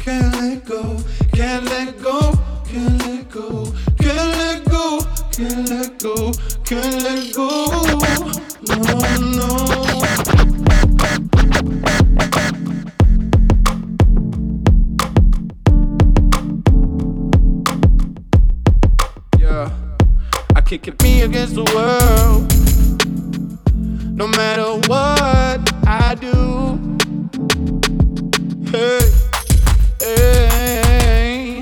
can't let go, can't let go, can't let go, can't let go, can't let go, can't let go. No, no. Yeah, I kick it me against the world. No matter what I do. Hey, hey.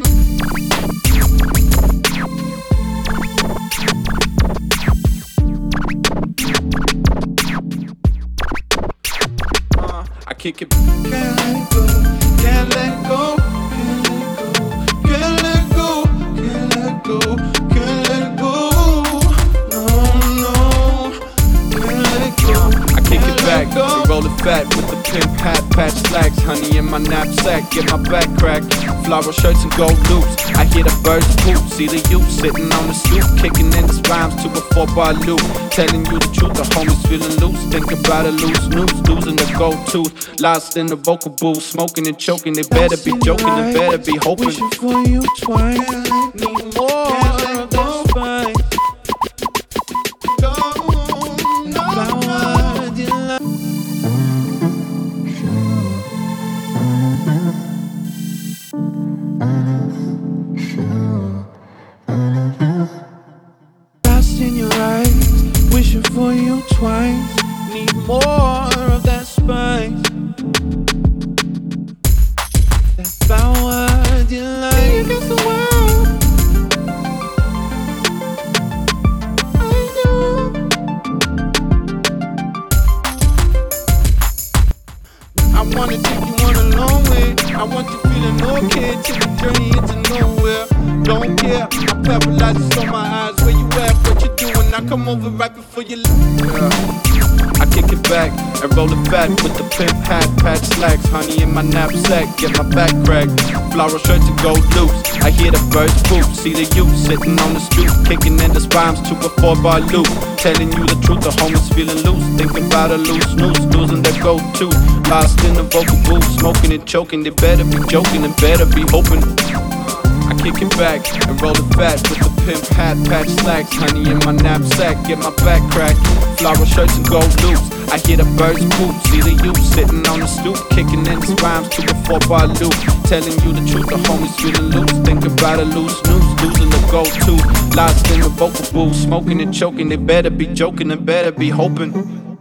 I kick it. Can't let go, can't let go, can't let go, can't let go, can't let go, can't let go. No, no, can't let go. I kick it back, we roll it fat with the pimp hat, patch slacks, honey in my knapsack, get my back cracked. Floral shirts and gold loops, I hear the birds poop. See the youth sitting on the stoop, kicking in his rhymes to a 4-bar loop. Telling you the truth, the homies feeling loose. Think about a loose news, losing the gold tooth. Lost in the vocal booth, smoking and choking. They better be joking, they better be hoping. Wishing for you twice, need more of that spice. Lost in your eyes, wishing for you twice. Need more of that spice, that power delight against the world. I do. I wanna take you on a long way. I want you feeling okay till the journey into nowhere. Don't care, I'm paralyzed on my eyes. Where you at, what you doing? I come over right before you leave. I kick it back and roll it fat with the pimp hat, patch slacks, honey in my knapsack, get my back cracked. Floral shirts and gold loops, I hear the birds poop. See the youth sitting on the stoop, kicking in his rhymes to a 4-bar loop. Telling you the truth, the homies feeling loose. Thinking about a loose snooze, losing their go-to. Lost in the vocal booth, smoking and choking. They better be joking and better be hoping. I kick it back and roll it fat with the pimp hat, patch slacks, honey in my knapsack, get my back cracked. Floral shirts and gold loops, I hear the birds poop. See the youth sitting on the stoop, kicking in his rhymes to a 4-bar loop. Telling you the truth, the homies feeling loose. Think about a loose news, losing the go-to. Lost in the vocal booth, smoking and choking. They better be joking and better be hoping.